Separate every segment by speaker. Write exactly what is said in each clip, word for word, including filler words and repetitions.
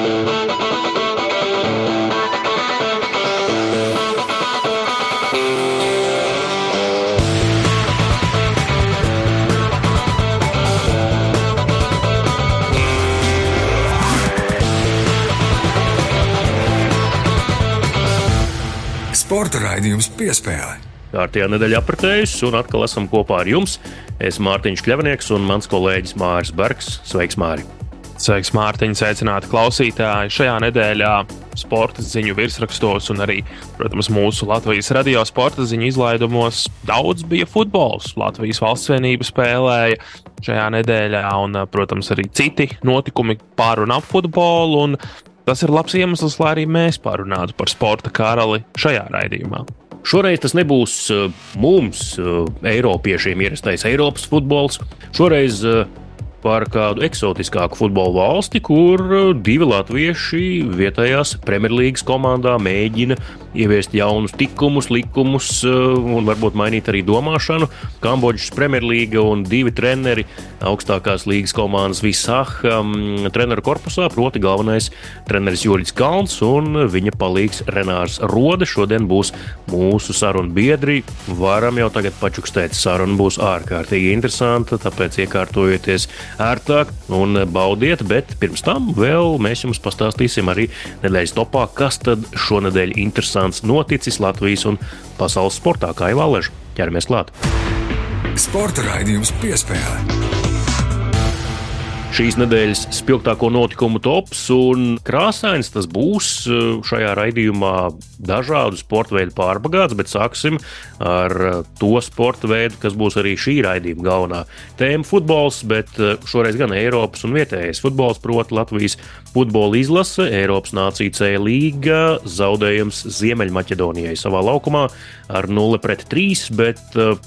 Speaker 1: Sporta raidījums Piespēle.
Speaker 2: Kārtējā nedēļa apritējusi un atkal esam kopā ar jums. Es Mārtiņš Kļavnieks un mans kolēģis Māris Bergs. Sveiks, Māri!
Speaker 3: Sveiks, Mārtiņ, sveicināti klausītāji! Šajā nedēļā sporta ziņu virsrakstos un arī, protams, mūsu Latvijas radio sporta ziņu izlaidumos daudz bija futbols. Latvijas valsts vienība spēlēja šajā nedēļā un, protams, arī citi notikumi par un ap futbolu. Un tas ir labs iemesls, lai arī mēs parunātu par sporta karali šajā raidījumā.
Speaker 2: Šoreiz tas nebūs mums, eiropiešiem, ierastais Eiropas futbols. Šoreiz par kādu eksotiskāku futbola valsti, kur divi latvieši vietējās Premjerlīgas komandā mēģina ieviest jaunus tikumus, likumus un varbūt mainīt arī domāšanu. Kambodžas Premjerlīga un divi treneri augstākās līgas komandas Visah treneru korpusā, proti galvenais treneris Juļģis Kalns un viņa palīgs Renārs Rode. Šodien būs mūsu sarunu biedri. Varam jau tagad pačukstēt, saruna būs ārkārtīgi interesanta, tāpēc iekārtojieties ērtāk un baudiet, bet pirms tam vēl mēs jums pastāstīsim arī nedēļas topā, kas tad šonedēļ interesants noticis Latvijas un pasaules sportā, kā jau Aleža. Ķeramies klāt.
Speaker 1: Sporta raidījums Piespēle.
Speaker 2: Šīs nedēļas spilgtāko notikumu tops un krāsains tas būs šajā raidījumā dažādu sporta veidu pārbagāts, bet sāksim ar to sporta veidu, kas būs arī šī raidījuma galvenā tēma futbols, bet šoreiz gan Eiropas un vietējais futbols, proti Latvijas futbola izlase, Eiropas Nāciju C līga, zaudējums Ziemeļmaķedonijai savā laukumā ar nulle pret trīs, bet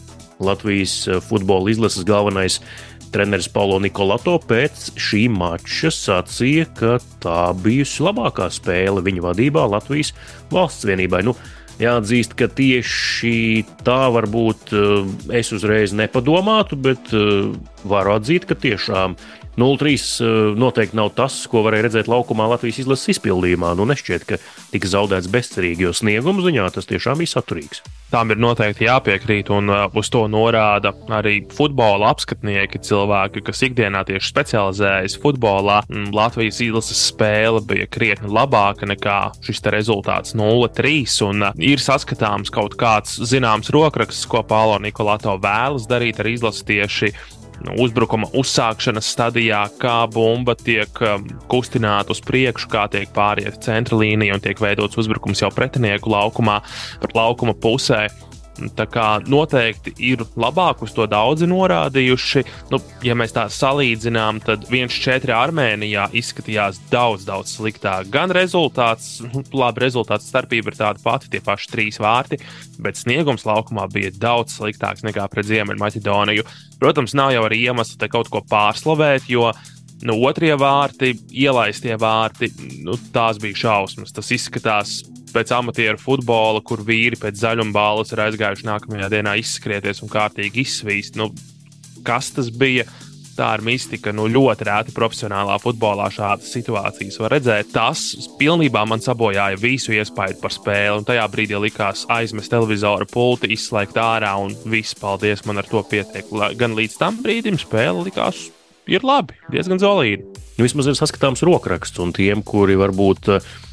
Speaker 2: Latvijas futbola izlases galvenais treneris Paulo Nikolato pēc šī mača sacīja, ka tā bijusi labākā spēle viņa vadībā Latvijas valsts vienībai. Nu, jāatzīst, ka tieši tā varbūt es uzreiz nepadomātu, bet varu atzīt, ka tiešām nulle trīs noteikti nav tas, ko varēja redzēt laukumā Latvijas izlases izpildījumā. Nu, nešķiet, ka tika zaudēts bezcerīgi, jo snieguma ziņā tas tiešām bija saturīgs.
Speaker 3: Tām ir noteikti jāpiekrīt, un uz to norāda arī futbola apskatnieki, cilvēki, kas ikdienā tieši specializējas futbolā. Latvijas izlases spēle bija krietni labāka nekā šis te rezultāts nulle trīs, un ir saskatāms kaut kāds zināms rokraksts, ko Paulo Nikolato vēlas darīt ar izlasi tieši uzbrukuma uzsākšanas stadijā, kā bumba tiek kustināta uz priekšu, kā tiek pāriet centra līnija un tiek veidots uzbrukums jau pretinieku laukumā par laukuma pusē. Tā kā noteikti ir labāk uz to daudzi norādījuši. Nu, ja mēs tā salīdzinām, tad viens četri Armēnijā izskatījās daudz, daudz sliktāk. Gan rezultāts, labi, rezultāts starpība ir tāda pati, tie paši trīs vārti, bet sniegums laukumā bija daudz sliktāks nekā pret Ziemeļmaķedoniju. Protams, nav jau arī iemesli te kaut ko pārslavēt, jo nu, otrie vārti, ielaistie vārti, nu, tās bija šausmas. Tas izskatās pēc amatieru futbola, kur vīri pēc zaļumbāles ir aizgājuši nākamajā dienā izskrieties un kārtīgi izsvīst. Nu, kas tas bija? Tā ir mistika. Nu, ļoti rēti profesionālā futbolā šādas situācijas var redzēt. Tas pilnībā man sabojāja visu iespaidu par spēli, un tajā brīdī likās aizmest televizora pulti, izslēgt ārā, un viss, paldies, man ar to pietiek. Gan līdz tam brīdim spēle likās ir labi, diezgan zolīdi.
Speaker 2: Vismaz ir saskatāms rokraksts, un tiem, kuri varbūt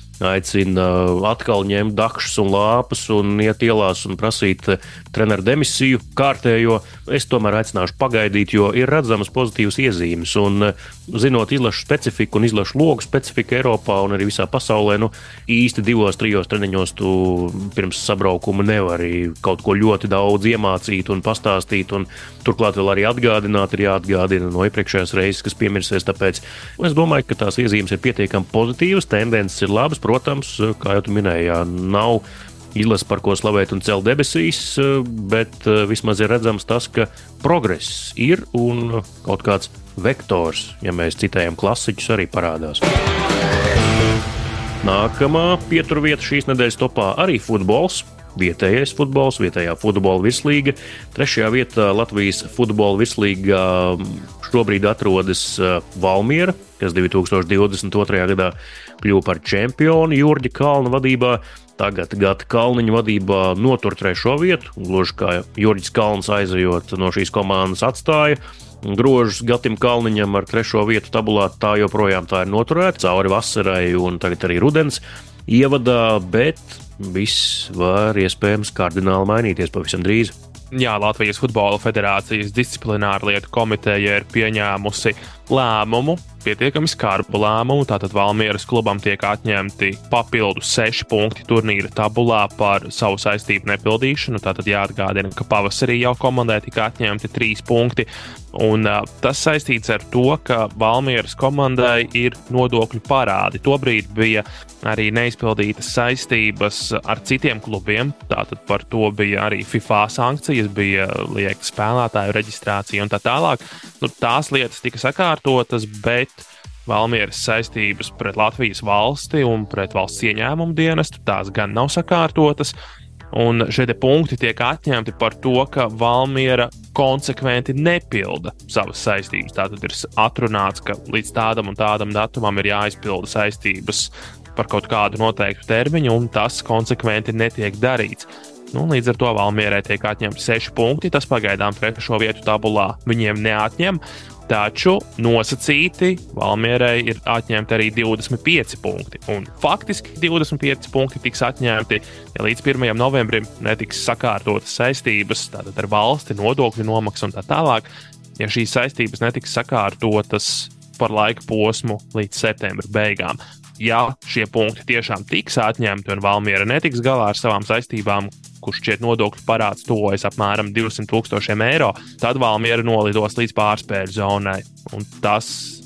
Speaker 2: aicina atkal ņemt dakšus un lāpas un iet ielās un prasīt treneru demisiju kārtējo, es tomēr aicināšu pagaidīt, jo ir redzamas pozitīvas iezīmes. Un zinot izlašu specifiku un izlašu logu specifiku Eiropā un arī visā pasaulē, nu īsti divos, trijos treniņos tu pirms sabraukuma nevari kaut ko ļoti daudz iemācīt un pastāstīt, un turklāt vēl arī atgādināt, ir jāatgādina no iepriekšējās reizes, kas piemirsies, tāpēc es domāju, ka tās iezīmes ir pietiekami pozitīvas, tendences ir labas. Protams, kā jau tu minēji, jā, nav izlase, par ko slavēt un celt debesīs, bet vismaz ir redzams tas, ka progress ir un kaut kāds vektors, ja mēs citējam klasiķus, arī parādās. Nākamā pieturvieta šīs nedēļas topā arī futbols. Vietējais futbols, vietējā futbola virslīga. Trešajā vietā Latvijas futbola virslīga šobrīd atrodas Valmiera, kas divi tūkstoši divdesmit otrajā gadā kļuva par čempionu Jurģa Kalna vadībā. Tagad Gata Kalniņa vadībā notur trešo vietu, gluži kā Jurģis Kalns aizejot no šīs komandas atstāja grožus Gatim Kalniņam ar trešo vietu tabulā, tā joprojām tā ir noturēta cauri vasarai un tagad arī rudens ievadā, bet viss var iespējams kardināli mainīties pavisam drīz.
Speaker 3: Jā, Latvijas Futbola Federācijas disciplināra lietu komiteja ir pieņēmusi lēmumu, pietiekami skarbu lēmumu, tātad Valmieras klubam tiek atņemti papildus seši punkti turnīra tabulā par savu saistību nepildīšanu, tātad jāatgādina, ka pavasarī jau komandai tika atņemti trīs punkti, un uh, tas saistīts ar to, ka Valmieras komandai ir nodokļu parādi. Tobrīd bija arī neizpildītas saistības ar citiem klubiem, tātad par to bija arī FIFA sankcijas, bija liekta spēlētāju reģistrācija un tā tālāk. Nu, tās lietas tika sakārtotas, bet Valmieras saistības pret Latvijas valsti un pret valsts ieņēmumu dienestu tās gan nav sakārtotas, un šie te punkti tiek atņemti par to, ka Valmiera konsekventi nepilda savas saistības. Tātad ir atrunāts, ka līdz tādam un tādam datumam ir jāizpilda saistības par kaut kādu noteiktu termiņu, un tas konsekventi netiek darīts. Nu, līdz ar to Valmierai tiek atņemti seši punkti, tas pagaidām trešo vietu tabulā viņiem neatņem, taču nosacīti Valmierai ir atņemti arī divdesmit pieci punkti. Un faktiski divdesmit pieci punkti tiks atņemti, ja līdz pirmajam novembrim netiks sakārtotas saistības, tātad ar valsti, nodokļu nomaksu un tā tālāk. Ja šīs saistības netiks sakārtotas par laika posmu līdz septembra beigām, ja šie punkti tiešām tiks atņemti un Valmiera netiks galā ar savām saistībām, kurš šķiet nodokļu parāds tuvojas apmēram divsimt tūkstošiem eiro, tad Valmiera nolidos līdz pārspēļu zonai. Un tas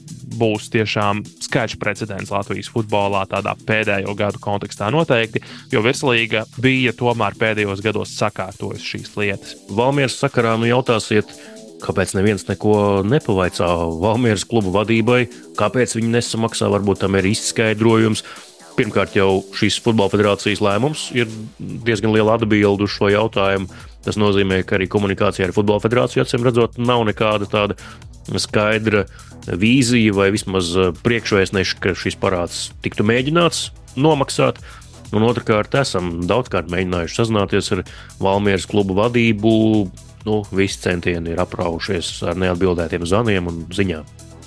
Speaker 3: būs tiešām skaidrs precedents Latvijas futbolā tādā pēdējo gadu kontekstā noteikti, jo Virslīga bija tomēr pēdējos gados sakārtojusi šīs lietas.
Speaker 2: Valmieras sakarā nu jautāsiet, kāpēc neviens neko nepavaicā Valmieras klubu vadībai, kāpēc viņi nesamaksā, varbūt tam ir izskaidrojums. Pirmkārt, jau šīs futbola federācijas lēmums ir diezgan liela atbilde uz šo jautājumu. Tas nozīmē, ka arī komunikācija ar futbola federāciju, acīm redzot, nav nekāda tāda skaidra vīzija vai vismaz priekšvēstneša, ka šis parāds tiktu mēģināts nomaksāt. Un otrkārt, esam daudzkārt mēģinājuši sazināties ar Valmieras klubu vadību. Nu, visi centieni ir apraušies ar neatbildētiem zvaniem un ziņām.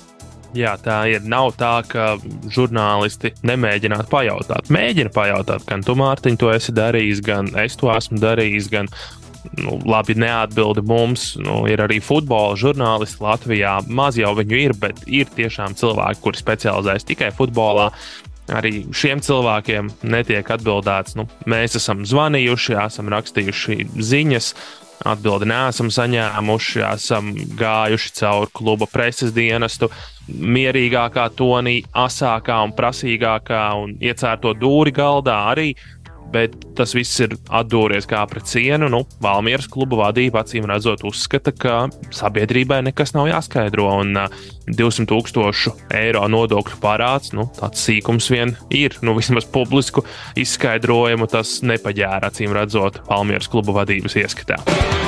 Speaker 3: Jā, tā ir. Nav tā, ka žurnālisti nemēģinātu pajautāt. Mēģina pajautāt, gan tu, Mārtiņ, to esi darījis, gan es to esmu darījis, gan, nu, labi, neatbildi mums. Nu, ir arī futbola žurnālisti Latvijā. Maz jau viņu ir, bet ir tiešām cilvēki, kuri specializējas tikai futbolā. Arī šiem cilvēkiem netiek atbildēts. Nu, mēs esam zvanījuši, esam rakstījuši ziņas, atbildi neesam saņēmuši, esam gājuši cauri kluba preses dienestu mierīgākā tonī, asākā un prasīgākā un iecērto dūri galdā arī, bet tas viss ir atdūries kā pret sienu. Nu, Valmieras kluba vadība acīm redzot uzskata, ka sabiedrībai nekas nav jāskaidro, un uh, divsimt tūkstošu eiro nodokļu parāds, nu, tāds sīkums vien ir. Nu, vismaz publisku izskaidrojumu tas nepaģēra, acīm redzot, Valmieras kluba vadības ieskatā.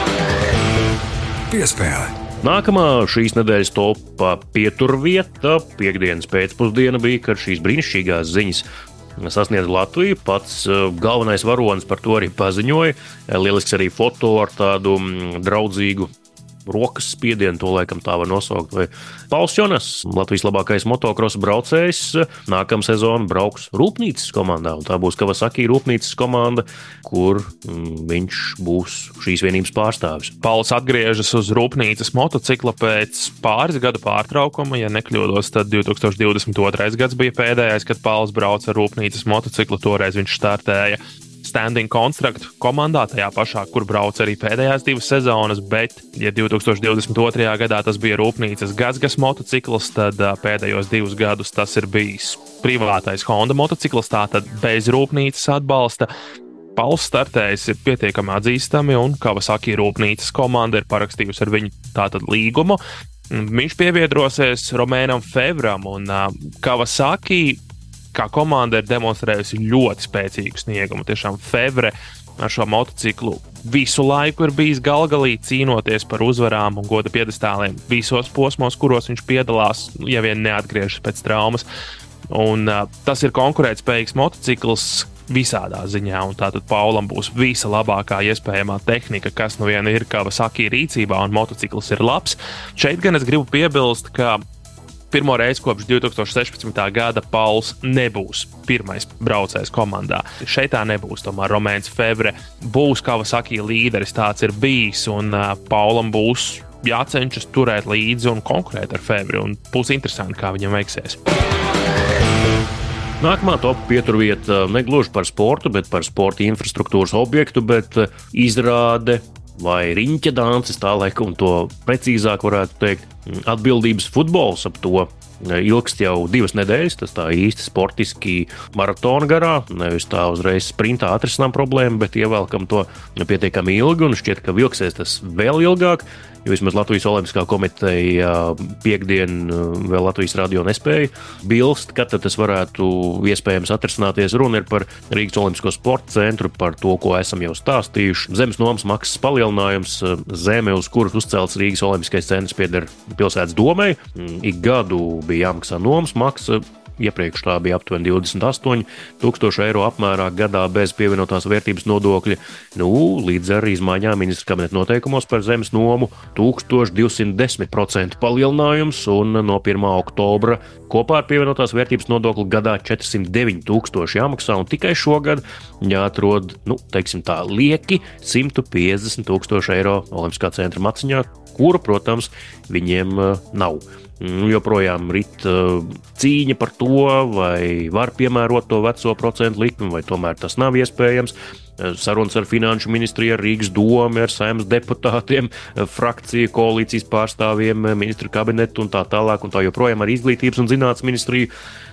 Speaker 1: Piespēle.
Speaker 2: Nākamā šīs nedēļas topā pieturvieta piektdienas pēcpusdiena bija, kad šīs brīnišķīgās ziņas sasniedz Latviju. Pats galvenais varonis par to arī paziņoja. Lielisks arī foto ar tādu draudzīgu rokas spiedienu, to laikam tā var nosaukt. Vai Pauls Jonas, Latvijas labākais motokrosa braucējs, nākamā sezona brauks Rūpnīcas komandā. Un tā būs Kawasaki Rūpnīcas komanda, kur mm, viņš būs šīs vienības pārstāvis.
Speaker 3: Pauls atgriežas uz Rūpnīcas motocikla pēc pāris gadu pārtraukuma. Ja nekļūdos, tad divi tūkstoši divdesmit otrais gads bija pēdējais, kad Pauls brauca ar Rūpnīcas motociklu. Toreiz viņš startēja Standing Construct komandā, tajā pašā, kur brauc arī pēdējās divas sezonas, bet, ja divi tūkstoši divdesmit otrajā gadā tas bija Rūpnīcas Gazgas motocikls, tad pēdējos divus gadus tas ir bijis privātais Honda motocikls, tātad bez Rūpnīcas atbalsta. Pauls startējs ir pietiekami atzīstami, un Kawasaki Rūpnīcas komanda ir parakstījusi ar viņu tātad līgumu. Viņš pievienosies Romēnam Fevram, un uh, Kawasaki kā komanda ir demonstrējusi ļoti spēcīgu sniegumu. Tiešām Fevre ar šo motociklu visu laiku ir bijis galgalī cīnoties par uzvarām un goda piedestāliem visos posmos, kuros viņš piedalās, ja vien neatgriežas pēc traumas. Un uh, tas ir konkurētspējīgs motocikls visādā ziņā, un tātad Paulam būs visa labākā iespējamā tehnika, kas nu vien ir Kawasaki rīcībā, un motocikls ir labs. Šeit gan es gribu piebilst, ka pirmo reizi kopš divi tūkstoši sešpadsmitā gada Pauls nebūs pirmais braucējs komandā. Šeit tā nebūs, tomēr Romains Fevre būs Kawasaki līderis, tāds ir bijis, un uh, Paulam būs jācenšas turēt līdzi un konkurēt ar Fevri, un būs interesanti, kā viņam veiksies.
Speaker 2: Nākamā topa pieturvieta negluži par sportu, bet par sporta infrastruktūras objektu, bet izrāde vai riņķa dances, tā laikam to precīzāk varētu teikt, atbildības futbols ap to ilgst jau divas nedēļas, tas tā īsti sportiski maratona garā, nevis tā uzreiz sprintā atrisinām problēmu, bet ievelkam to pietiekami ilgi, un šķiet, ka vilksies tas vēl ilgāk, jo vismaz Latvijas Olimpiskā komiteja piekdien vēl Latvijas radio nespēja bilst, kad tas varētu iespējams atrisināties. Runa ir par Rīgas Olimpisko sporta centru, par to, ko esam jau stāstījuši. Zemes nomas maksas palielinājums, zeme, uz kuras uzcelts Rīgas Olimpiskais centrs, pieder pilsētas domei. Ik gadu bija jāmaksā nomas maksa. Iepriekš tā bija aptuveni divdesmit astoņi tūkstoši eiro apmērā gadā bez pievienotās vērtības nodokļa. Nu, līdz ar izmaiņām ministra kabineta noteikumos par zemes nomu tūkstoš divsimt desmit procenti palielinājums, un no pirmā oktobra kopā ar pievienotās vērtības nodokli gadā četrsimt deviņi tūkstoši jāmaksā, un tikai šogad jāatrod, nu, teiksim tā, lieki simt piecdesmit tūkstoši eiro Olimpiskā centra maciņā, kura, protams, viņiem nav. Joprojām rit cīņa par to, vai var piemērot to veco procentu likmi, vai tomēr tas nav iespējams. Sarunas ar Finanšu ministriju, ar Rīgas domu, ar Saeimas deputātiem, frakciju, koalīcijas pārstāvjiem, ministru kabinetu un tā tālāk, un tā joprojām ar Izglītības un zinātnes ministriju,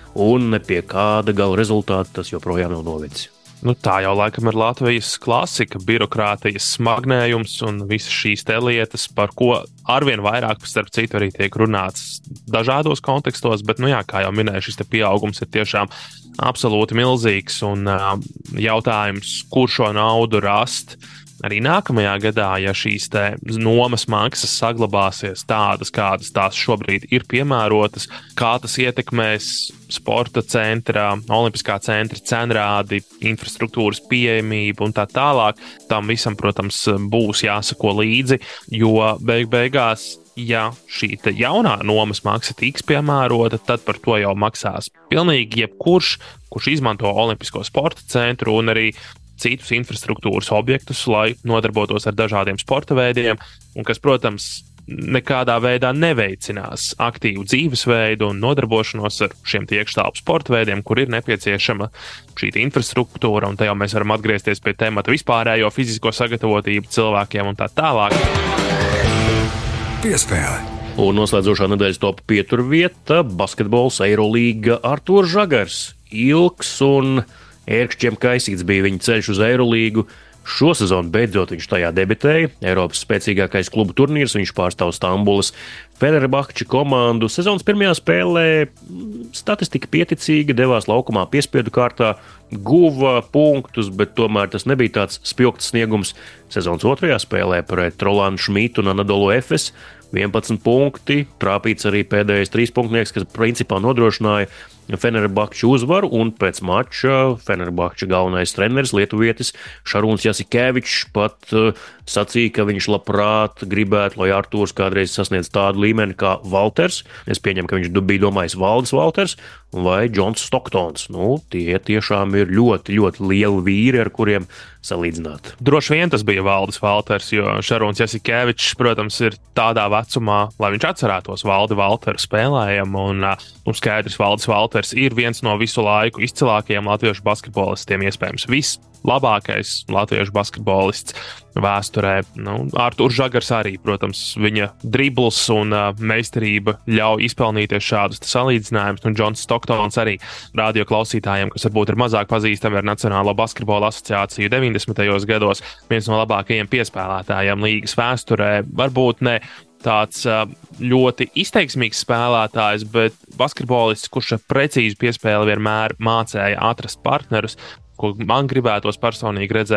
Speaker 2: un pie kāda gala rezultāta tas joprojām nav novedis.
Speaker 3: Nu, tā jau laikam ir Latvijas klasika, birokrātijas smagnējums un visas šīs te lietas, par ko arvien vairāk, starp citu, arī tiek runāts dažādos kontekstos, bet, nu jā, kā jau minēju, šis te pieaugums ir tiešām absolūti milzīgs, un uh, jautājums, kur šo naudu rast arī nākamajā gadā, ja šīs te nomas maksas saglabāsies tādas, kādas tās šobrīd ir piemērotas, kā tas ietekmēs sporta centra, olimpiskā centra cenrādi, infrastruktūras pieejamību un tā tālāk. Tam visam, protams, būs jāsako līdzi, jo beig beigās, ja šī te jaunā nomas maksa tiks piemērota, tad par to jau maksās pilnīgi jebkurš, kurš izmanto Olimpisko sporta centru un arī citus infrastruktūras objektus, lai nodarbotos ar dažādiem sporta veidiem, un kas, protams, nekādā veidā neveicinās aktīvu dzīvesveidu un nodarbošanos ar šiem iekštelpu sporta veidiem, kur ir nepieciešama šī infrastruktūra, un te jau mēs varam atgriezties pie temata vispārējo fizisko sagatavotību cilvēkiem un tā tālāk.
Speaker 1: Piespēle.
Speaker 2: Un noslēdzošā nedēļas topa pieturvieta - basketbols, Eirolīga, Artūrs Žagars. Ilgs un ērkšķiem kaisīts bija viņa ceļš uz Eirolīgu. Šo sezonu beidzot viņš tajā debitēja. Eiropas spēcīgākais klubu turnīrs, viņš pārstāv Stambulas Fenerbahče komandu. Sezonas pirmajā spēlē statistika pieticīga, devās laukumā piespiedu kārtā, guva punktus, bet tomēr tas nebija tāds spilgts sniegums. Sezonas otrajā spēlē pret Rolandu Šmitu un Anadolu Efes vienpadsmit punkti, trāpīts arī pēdējais trīspunktnieks, kas principā nodrošināja Fenerbahče uzvaru, un pēc mača Fenerbahče galvenais treneris lietuvietis Šarūns Jasikevičs pat uh, sacīja, ka viņš labprāt gribētu, lai Artūrs kādreiz sasniedz tādu līmeni kā Valters. Es pieņemu, ka viņš bija domājis Valdis Valters vai Džons Stoktons. Nu, tie tiešām ir ļoti, ļoti lieli vīri, ar kuriem salīdzināt.
Speaker 3: Droši vien tas bija Valdis Valters, jo Šarūns Jasikevičs, protams, ir tādā vecumā, lai viņš atcerētos Valdi Valteru spēlējumu, un nu, skaidrs, Valdis Valters ir viens no visu laiku izcilākajiem latviešu basketbolistiem, iespējams vislabākais latviešu basketbolists vēsturē. Nu, Artūrs Žagars arī, protams, viņa dribls un uh, meistarība ļauj izpelnīties šādus salīdzinājumus, un Džons Stoktons arī radio klausītājiem, kas varbūt ir mazāk pazīstami ar Nacionālo basketbola asociāciju deviņdesmitajos gados, viens no labākajiem piespēlētājiem līgas vēsturē, varbūt ne tāds ļoti izteiksmīgs spēlētājs, bet basketbolists, kurš ar precīzu piespēli vienmēr mācēja atrast partnerus, ko man gribētos personīgi redzēt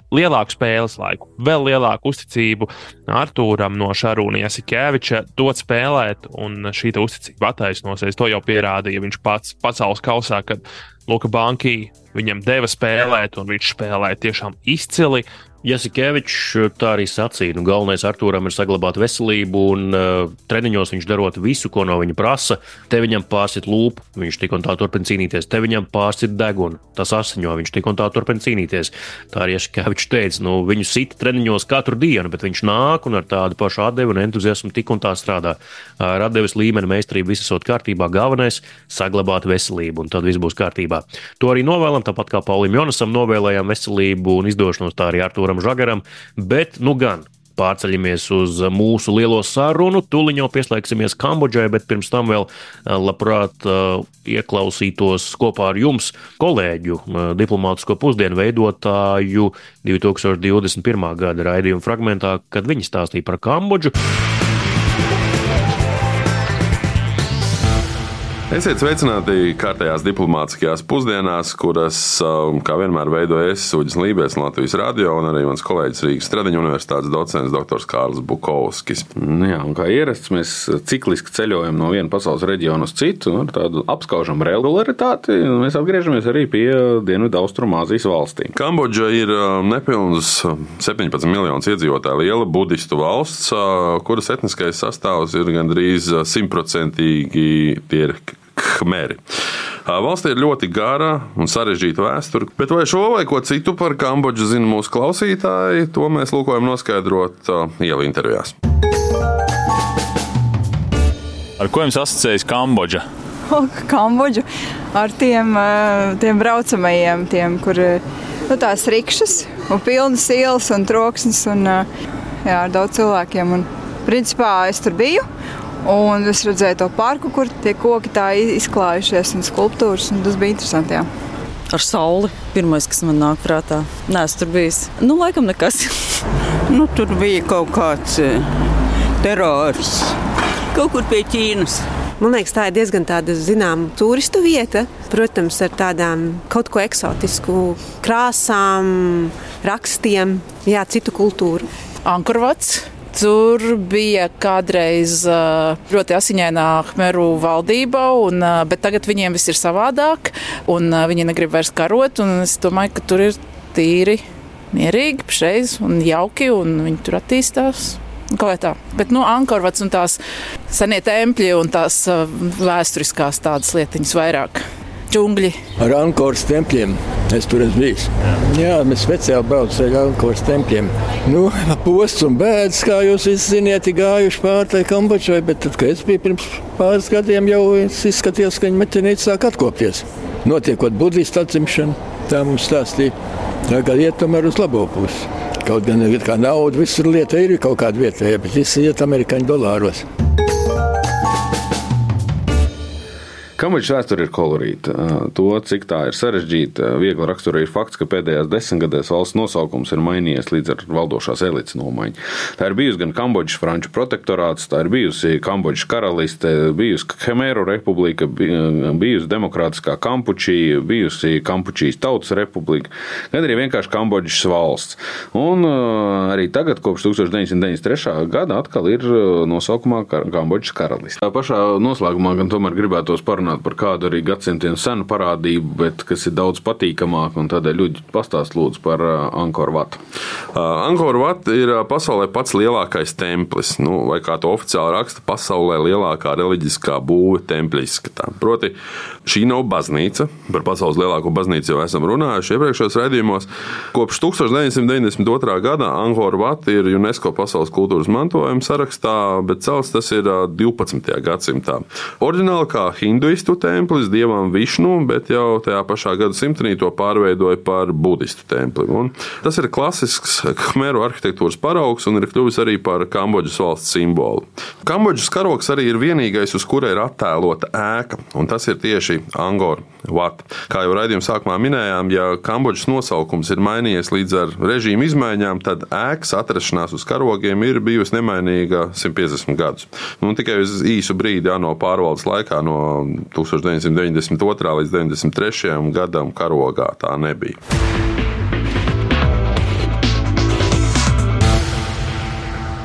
Speaker 3: lielāku spēles laiku, vēl lielāku uzticību Artūram no Šarūna Jasikeviča dot spēlēt, un šī uzticība attaisnosies. To jau pierādīja viņš pats pasaules kausā, kad Luka Banki viņam deva spēlēt, un viņš spēlēja tiešām izcili.
Speaker 2: Jasikevičs tā arī sacīja, nu galvenais Artūram ir saglabāt veselību, un uh, treniņos viņš darot visu, ko no viņa prasa. Te viņam pārsit lūpu, viņš tik un tā turpina cīnīties, te viņam pārsit degunu, tas asiņo, viņš tik un tā turpina cīnīties. Tā arī Jasikevičs teica, nu viņu sita treniņos katru dienu, bet viņš nāk un ar tādu pašu atdevi un entuziasmu tik un tā strādā. Ar atdeves līmeni meistarību viss esot kārtībā, galvenais saglabāt veselību, un tad viss būs kārtībā. To arī novēlam, tāpat kā Paulim Jonasam novēlējām veselību un izdošanos, tā arī Artūram Žagaram, bet nu gan pārceļamies uz mūsu lielo sarunu, tūliņ jau pieslēgsimies Kambodžai, bet pirms tam vēl labprāt ieklausītos kopā ar jums kolēģu diplomātisko pusdienu veidotāju divi tūkstoši divdesmit pirmā gada raidījuma fragmentā, kad viņi stāstīja par Kambodžu.
Speaker 4: Esiet sveicināti kārtējās diplomātiskajās pusdienās, kuras, kā vienmēr, veidoja es, Uģis Lībijs, Latvijas radio, un arī mans kolēģis Rīgas Stradiņu universitātes docents doktors Kārlis Bukovskis.
Speaker 5: Jā, un kā ierasts, mēs cikliski ceļojam no viena pasaules reģiona uz citu, ar tādu apskaužam regularitāti, un mēs atgriežamies arī pie Dienvidu Austrumāzijas valstīm.
Speaker 4: Kambodža ir nepilnus septiņpadsmit miljonus iedzīvotāju liela budistu valsts, kuras etniskais sastāvs ir gandrīz simtprocentīgi tie khmeri. Valstī ir ļoti gara un sarežģīta vēsture, bet vai šo vai ko citu par Kambodžu zina mūsu klausītāji, to mēs lūkojam noskaidrot ielu intervijās.
Speaker 6: Ar ko jums asociējas Kambodža?
Speaker 7: O, Kambodžu ar tiem, tiem braucamajiem, tiem, kur nu, tās rikšas un pilnas ielas un troksnis un jā, ar daudz cilvēkiem. Un, principā es tur biju. Un es redzēju to parku, kur tie koki tā izklājušies un skulptūras, un tas bija interesanti, jā.
Speaker 8: Ar sauli. Pirmais, kas man nāk prātā. Nē, es tur bijis. Nu, laikam nekas.
Speaker 9: nu, tur bija kaut kāds terors. Kaut kur pie Ķīnas.
Speaker 10: Man liekas, tā ir diezgan tāda, zinām, turistu vieta. Protams, ar tādām kaut ko eksotisku krāsām, rakstiem, jā, citu kultūru.
Speaker 11: Angkorvats. Tur bija kādreiz ļoti asiņainā Khmeru valdība, un, bet tagad viņiem viss ir savādāk, un viņi negrib vairs karot, un es domāju, ka tur ir tīri mierīgi, šreiz un jauki, un viņi tur attīstās. Kā vai tā. Bet, nu, Angkorvats un tās senie tempļi un tās vēsturiskās tādas lietiņas vairāk. Džungļi.
Speaker 12: Ar Angkoras tempļiem es tur esmu bijis. Jā, mēs speciāli braucam ar Angkoras tempļiem. Nu, posts un bēdas, kā jūs visi ziniet, ir gājuši pār tai Kambodžai, bet tad, kad es biju pirms pāris gadiem, jau es izskatījos, ka viņi meķenīti sāk atkopties. Notiekot budistu atzimšanu, tā mums stāstīja. Tagad iet tomēr uz labo pusi. Kaut gan kā nauda, visur lieta ir kaut kāda vietējā, bet viss iet amerikāņu dolāros.
Speaker 5: Kambodžas vēsture ir kolorīta. To, cik tā ir sarežģīta, viegli raksturē ir fakts, ka pēdējās desmitgadēs valsts nosaukums ir mainījies līdz ar valdošās elites nomaiņu. Tā ir bijusi gan Kambodžas franču protektorāts, tā ir bijusi Kambodžas karaliste, bijusi Khmeru republika, bijusi demokrātiskā Kampučija, bijusi Kampučijas tautas republika, gan arī vienkārši Kambodžas valsts. Un arī tagad, kopš tūkstoš deviņsimt deviņdesmit trešā gada, atkal ir nosaukumā Kambodžas karaliste. Tā pašā noslēgumā gan tomēr gribētos parunāt par kādu arī gadsimtiem senu parādību, bet kas ir daudz patīkamāk, un tādēļ Ļuģi pastāst lūdzu par Angkor Vatu.
Speaker 4: Angkor Vat ir pasaulē pats lielākais templis, nu, vai kā to oficiāli raksta, pasaulē lielākā reliģiskā būve tempļa izskatā. Proti, šī nav baznīca, par pasaules lielāko baznīcu jau esam runājuši iepriekšējos raidījumos. Kopš tūkstoš deviņsimt deviņdesmit otrā gadā Angkor Vat ir UNESCO pasaules kultūras mantojuma sarakstā, bet celts tas ir divpadsmitajā gadsimtā. Oriģināli kā hinduistu templis dievam Višnu, bet jau tajā pašā gadsimtenī to pārveidoja par budistu templi. Un tas ir klasisks Khmeru arhitektūras paraugs un ir kļuvis arī par Kambodžas valsts simbolu. Kambodžas karogs arī ir vienīgais, uz kura ir attēlota ēka, un tas ir tieši Angkor Vat. Kā jau raidījuma sākumā minējām, ja Kambodžas nosaukums ir mainījies līdz ar režīmu izmaiņām, tad ēkas atrašanās uz karogiem ir bijusi nemainīga simt piecdesmit gadus. Un tikai uz īsu brīdi ANO pārvaldes laikā no tūkstoš deviņsimt deviņdesmit otrā līdz deviņdesmit trešajam gadam karogā tā nebija.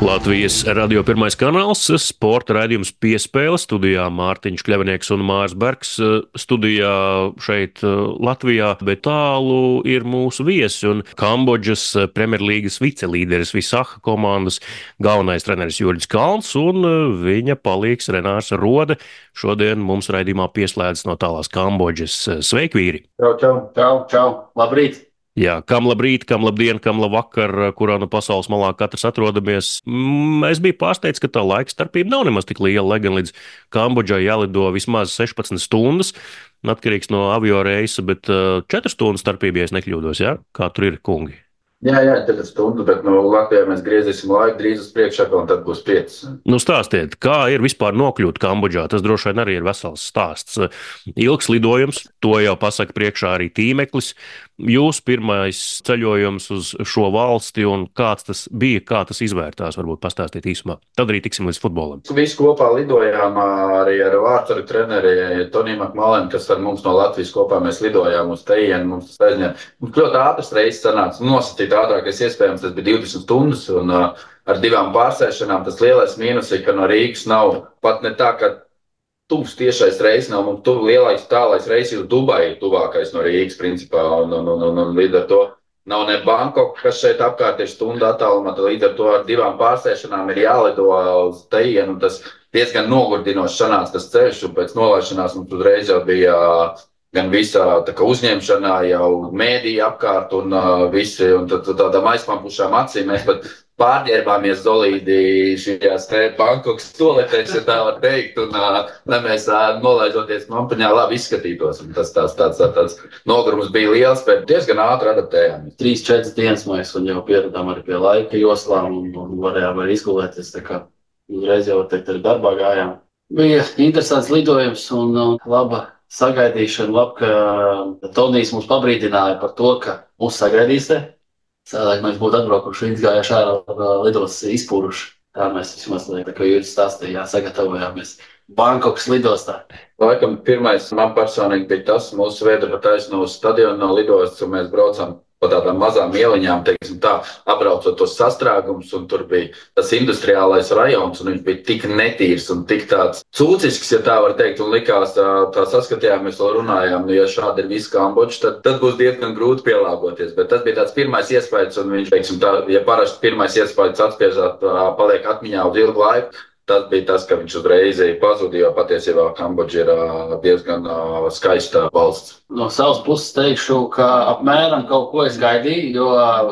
Speaker 2: Latvijas radio pirmais kanāls, sporta raidījums Piespēle, studijā Mārtiņš Kļavinieks un Mārs Bergs. Studijā šeit Latvijā, bet tālu ir mūsu viesi un Kambodžas Premjerlīgas vicelīderis Visaha komandas galvenais treneris Jurģis Kalns un viņa palīgs Renārs Rode. Šodien mums raidījumā pieslēdzas no tālās Kambodžas. Sveiki, vīri!
Speaker 13: Čau, čau, čau, čau, labrīt!
Speaker 2: Jā, kam labrīt, kam labdien, kam labvakar, kurā no pasaules malā katrs atrodamies. Es biju pārsteigts, ka tā laika starpība nav nemaz tik liela, lai gan līdz Kambodžai jālido vismaz sešpadsmit stundas, atkarīgs no avio reisa, bet četras stundas starpība, ja es nekļūdos, jā? Kā tur ir, kungi?
Speaker 13: Jā, jā, četras stundas, bet no Latvijā mēs griezīsim laiku drīz uz priekšā, un tad būs piecas.
Speaker 2: Nu, stāstiet, kā ir vispār nokļūt Kambodžā? Tas droši vien arī ir vesels stāsts. Ilgs lidojums, to jau pasaka priekšā arī tīmeklis. Jūs pirmais ceļojums uz šo valsti un kāds tas bija, kā tas izvērtās, varbūt pastāstīt īsumā. Tad arī tiksim līdz futbolam.
Speaker 13: Visi kopā lidojām arī ar vārtaru treneri Toniju Makmalenu, kas ar mums no Latvijas kopā mēs lidojām uz tejienu. Mums tas aizņem. Mums ļoti ātras reizes sanāca, nosacīt ātrākais iespējams, tas bija divdesmit stundas un uh, ar divām pārsēšanām. Tas lielais mīnus ir, ka no Rīgas nav pat ne tā, ka tuvs tiešais reis nav, mums tuv lielais tālais reis ir Dubai, tuvākais no Rīgas principā, un, un, un, un, un līdz ar to nav ne Bangkok, kas šeit apkārt ir stunda attālumā, līdz ar to ar divām pārsēšanām ir jālido uz tejienu, un tas diezgan nogurdinoši sanāca tas ceļš, un pēc nolaišanās mums uzreiz jau bija gan visā tā kā uzņemšanā jau mēdīja apkārt un uh, visi, un tad tādām aizpampušām acīm mēs pat pārģērbāmies zolīdi šajās te Bangkokas toaletēs, ja tā var teikt, un uh, lai mēs uh, nolaižoties mampaņā labi izskatītos. Un tas tāds, tāds, tāds, tāds nogurums bija liels, bet diezgan ātri adaptējāmies.
Speaker 14: Trīs, četras dienas mēs un jau pieradām arī pie laika joslām un, un varējām arī izgulēties, tā kā uzreiz jau teikt arī darbā gājām. Bija interesants lidojums un, un laba sagaidīšana, labi, ka Tonijs mums pabrīdināja par to, ka mūs sagaidīs te. Sādāk mēs būtu atbraukuši, izgājuši ārā lidos izpūruši. Tā mēs vismaz, tā kā Jūris stāstīja, sagatavojāmies Bangkokas lidostā.
Speaker 13: Laikam pirmais man personīgi bija tas, mūsu veda pa taisno uz stadionu no lidostas, un mēs braucam pa tādām mazām ieliņām, teiksim tā, apbraucot tos sastrēgumus, un tur bija tas industriālais rajons, un viņš bija tik netīrs un tik tāds cūcisks, ja tā var teikt, un likās, tā saskatījām, mēs vēl runājām, nu, ja šādi ir viss Kambodža, tad, tad būs diezgan grūti pielāgoties, bet tas bija tāds pirmais iespējas, un viņš, teiksim tā, ja parasti pirmais iespējas atspiežāt, paliek atmiņā uz ilgu laiku, tas bija tas, ka viņš uzreiz pazuda, jo patiesībā Kambodža ir diezgan skaista valsts.
Speaker 14: No savas puses teikšu, ka apmēram kaut ko es gaidīju, jo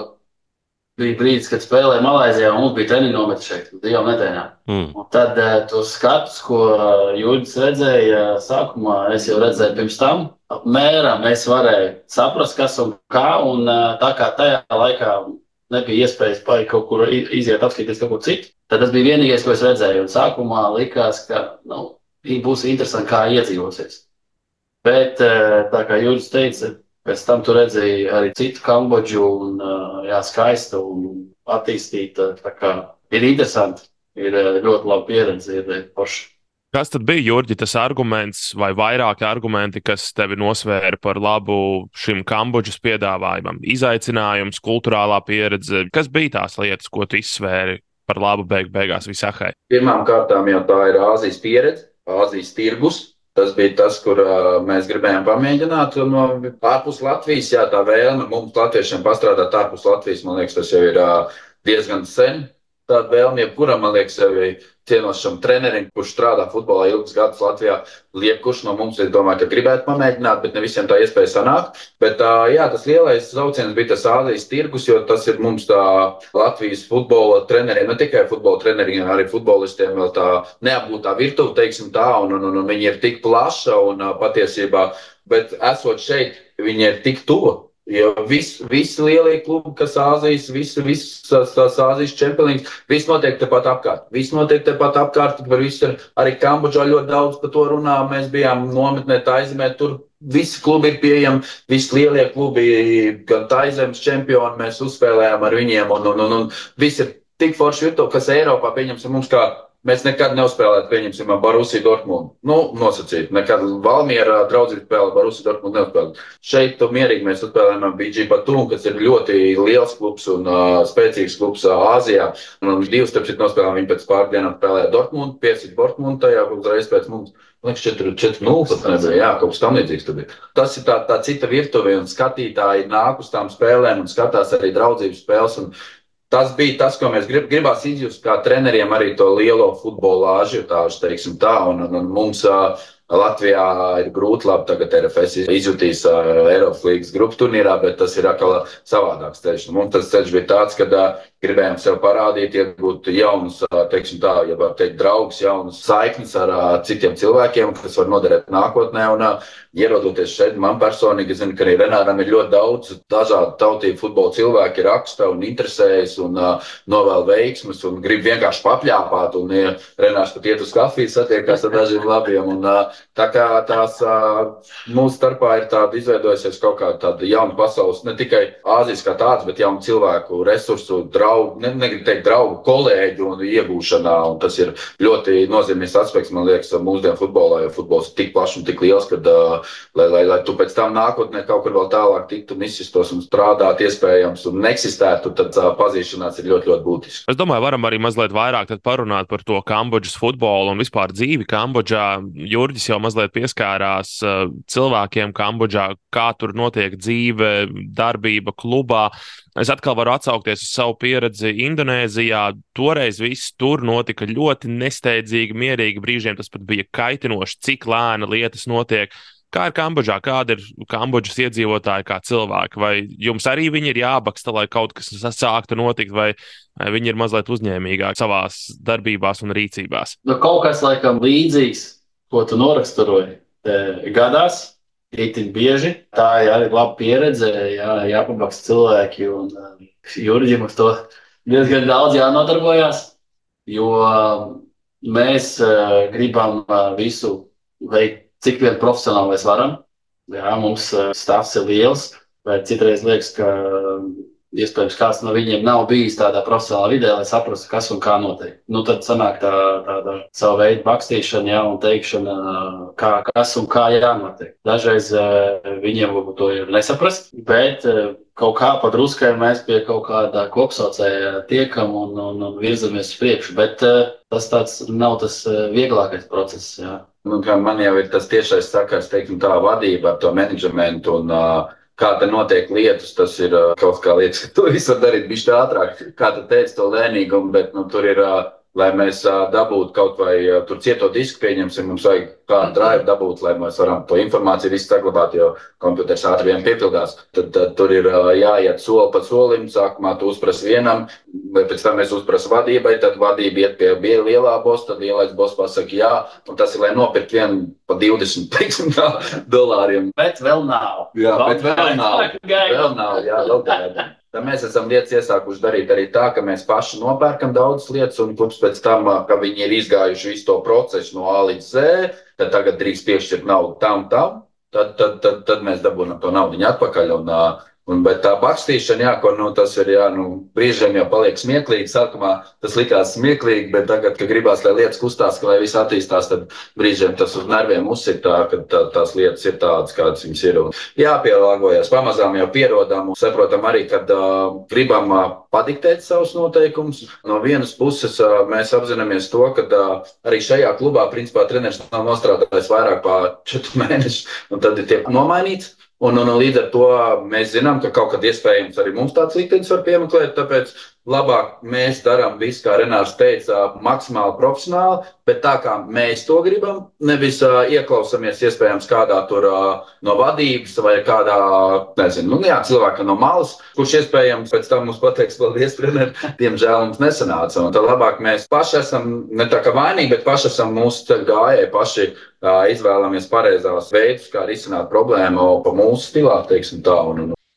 Speaker 14: bija brīdis, kad spēlēja Malaizijā un mums bija treniņnometri šeit, divām nedēļām. Mm. Un tad tos skatus, ko Jūģis redzēja sākumā, es jau redzēju pirms tam, apmēram es varēju saprast, kas un kā, un tā kā tajā laikā nebija iespējas paik kaut kur iziet apskatīties kaut kur citu. Tad tas bija vienīgais, ko es redzēju, un sākumā likās, ka nu, būs interesanti, kā iedzīvosies. Bet, tā kā Jūris teica, pēc tam tu redzēji arī citu Kambodžu, un jā, skaista un attīstīta, tā kā ir interesanti, ir ļoti laba pieredze, ir forši.
Speaker 3: Kas tad bija, Jurģi, tas arguments vai vairāki argumenti, kas tevi nosvēra par labu šim Kambodžas piedāvājumam? Izaicinājums, kulturālā pieredze, kas bija tās lietas, ko tu izsvēri par labu beig beigās Visahai?
Speaker 13: Pirmām kārtām jau tā ir Āzijas pieredze, Āzijas tirgus. Tas bija tas, kur uh, mēs gribējām pamēģināt no ārpus Latvijas. Jā, tā vēlme mums latviešiem pastrādāt ārpus Latvijas, man liekas, tas jau ir uh, diezgan sen. Tā vēlme, jebkuram, man liekas, sevi cienošam trenerim, kurš strādā futbolā ilgus gadus Latvijā, jebkurš no mums, es domāju, ka gribētu pamēģināt, bet ne visiem tā iespēja sanākt. Bet uh, jā, tas lielais sauciens bija tas Āzijas tirgus, jo tas ir mums tā Latvijas futbola treneriem, ne tikai futbola treneriem, arī futbolistiem vēl tā neapgūtā virtuve, teiksim tā, un, un, un, un viņi ir tik plaša un uh, patiesībā, bet esot šeit, viņi ir tik tuva. Jo visi, visi lielie klubi, kas Āzijas, visi, visi tās Āzijas čempionīgs, viss notiek tepat apkārt. Viss notiek tepat apkārt, par visu arī Kambodžā ļoti daudz par to runā. Mēs bijām nometnē Taizemē, tur visi klubi ir pieejami, visi lielie klubi, gan Taizemes čempioni, mēs uzspēlējām ar viņiem, un, un, un, un viss ir tik forši virtuve, kas Eiropā, pieņemsim, mums kā mēs nekad neuzspēlētu, pieņemsim, Borusiju Dortmundu. Nu, nosacīt, nekad Valmiera draudzīgi spēlē Borusiju Dortmundu neuzspēlēt. Šeit tu mierīgi mēs uzspēlējam B G Batum, kas ir ļoti liels klubs un uh, spēcīgs klubs uh, Āzijā. Un divas starp citu nospēlējām, viņi pēc pāris dienām spēlēja Dortmundu, piesīt Dortmundu tajā uzreiz pēc mums. Liekas, četri nulle pat nebija, jā, kaut kas tam līdzīgs tur bija. Tas ir tā, tā cita virtuve, un skatītāji nāk uz tām spēlēm un skatās arī draudzības spēles. Un tas bija tas, ko mēs grib, gribās izjust kā treneriem arī to lielo futbola ažiotāžu, teiksim tā, un, un, un mums uh, Latvijā ir grūti, labi, tagad R F S izjutīs uh, Eiropas līgas grupu turnīrā, bet tas ir atkal savādāks ceļš. Un mums tas ceļš bija tāds, kad uh, gribējām sev parādīt, iegūt jaunus, uh, teiksim tā, ja var teikt, draugus, jaunus saiknes ar uh, citiem cilvēkiem, kas var noderēt nākotnē. Un uh, ierodoties šeit, man personīgi, es zinu, ka arī Renāram ir ļoti daudz dažādu tautību futbola cilvēki raksta un interesējas un uh, novēl veiksmes un grib vienkārši papļāpāt. Un ja Renārs pat iet uz kafiju, satiekās ar dažiem labiem. Un, uh, tā kā tās uh, mūsu starpā ir tāda izveidojusies kaut kāda tāda jauna pasaules, ne tikai Āzijas kā tāds, bet jaunu cilvēku resursu, draugu, ne, negribu teikt draugu, kolēģu un iegūšanā. Un tas ir ļoti nozīmīgs aspekts, man liekas, mūsdienu futbolā, jo futbols ir tik plašs un tik liels, kad uh, Lai, lai, lai tu pēc tam nākotnē kaut kur vēl tālāk tiktu un izsistos un strādāt iespējams un neeksistētu, tad uh, pazīšanās ir ļoti, ļoti būtiski.
Speaker 3: Es domāju, varam arī mazliet vairāk parunāt par to Kambodžas futbolu un vispār dzīvi Kambodžā. Jurģis jau mazliet pieskārās uh, cilvēkiem Kambodžā, kā tur notiek dzīve, darbība klubā. Es atkal varu atsaukties uz savu pieredzi Indonēzijā. Toreiz viss tur notika ļoti nesteidzīgi, mierīgi, brīžiem tas pat bija kaitinoši, cik lēna lietas notiek. Kā ir Kambodžā? Kāda ir Kambodžas iedzīvotāji kā cilvēki? Vai jums arī viņi ir jābaksta, lai kaut kas sāktu notikt, vai viņi ir mazliet uzņēmīgāki savās darbībās un rīcībās?
Speaker 14: Nu, kaut kas laikam līdzīgs, ko tu noraksturoji, gadās. Rītīgi bieži. Tā ir arī laba pieredze, jā, jāpabaksta cilvēki, un uh, Jurģim uz to diezgan daudz jānodarbojās, jo mēs uh, gribam uh, visu veikt, cik vien profesionāli mēs varam. Jā, mums uh, stāvs ir liels, bet citreiz liekas, ka uh, iespējams kāds no viņiem nav bijis tādā profesionālā vidē, lai saprastu, kas un kā notiek. Nu, tad sanāk tā, tāda savu veidu bakstīšana, jā, un teikšana, kā, kas un kā jānotiek. Dažreiz uh, viņiem varbūt to ir nesaprast, bet uh, kaut kā pa druskai mēs pie kaut kādā kopsaucēja tiekam un, un, un virzamies uz priekšu, bet uh, tas tāds nav tas uh, vieglākais process, jā.
Speaker 13: Nu, man jau ir tas tiešais sakars, teiksim tā, vadība ar to menedžmentu un uh, kā te notiek lietas, tas ir uh, kaut kā lietas, ka to visu var darīt bišķi ātrāk, kā tu teici to lēnīgumu, bet nu, tur ir, uh, lai mēs uh, dabūtu kaut vai uh, tur cieto disku pieņemsim, mums vajag kādu drive dabūt, lai mēs varam to informāciju visu saglabāt, jo kompjuters ātri vien piepildās. Tad, tad tur ir uh, jāiet soli pa solim, sākumā tu uzprasi vienam, vai pēc tam mēs uzprasi vadībai, tad vadība iet pie lielā boss, tad lielais boss pasaka jā, un tas ir, lai nopirkt vienu pa divdesmit dolāriem.
Speaker 14: Bet vēl nav.
Speaker 13: Jā, bet vēl nav. Vēl nav, jā, vēl gaida. Tad mēs esam lietas iesākuši darīt arī tā, ka mēs paši nopērkam daudzas lietas, un klubs pēc tam, ka viņi ir izgājuši visu to procesu no A līdz Z, tad tagad drīkst piešķirt naudu tam, tam, tad, tad, tad, tad mēs dabūnam to naudiņu atpakaļ. Un, un, bet tā bakstīšana, jā, ko nu, tas ir, jā, nu, brīžiem jau paliek smieklīgi. Sākumā tas likās smieklīgi, bet tagad, kad gribās, lai lietas kustās, ka lai viss attīstās, tad brīžiem tas uz nerviem uzsitā, ka tā, tās lietas ir tādas, kādas viņas ir. Un jāpielāgojas, pamazām jau pierodam un saprotam arī, kad uh, gribam uh, padiktēt savus noteikumus. No vienas puses uh, mēs apzināmies to, ka uh, arī šajā klubā, principā, treneris nav nostrādājis vairāk pār četru mēnešu, un tad ir tiek nomainīts. Un, un, un līdz ar to mēs zinām, ka kaut kad iespējams arī mums tāds liktenis var piemeklēt, tāpēc labāk mēs darām visu, kā Renārs teica, maksimāli profesionāli, bet tā kā mēs to gribam, nevis uh, ieklausamies iespējams kādā tur uh, no vadības vai kādā, nezinu, nu jā, cilvēka no malas, kurš iespējams pēc tam mums pateiks, paldies, trener, diemžēl mums nesanāca. Un tad labāk mēs paši esam, ne tā kā vainīgi, bet paši esam mūsu ceļu gājēji, paši uh, izvēlamies pareizās veidus, kā risināt problēmu pa mūsu stilā, teiksim tā. Un, un,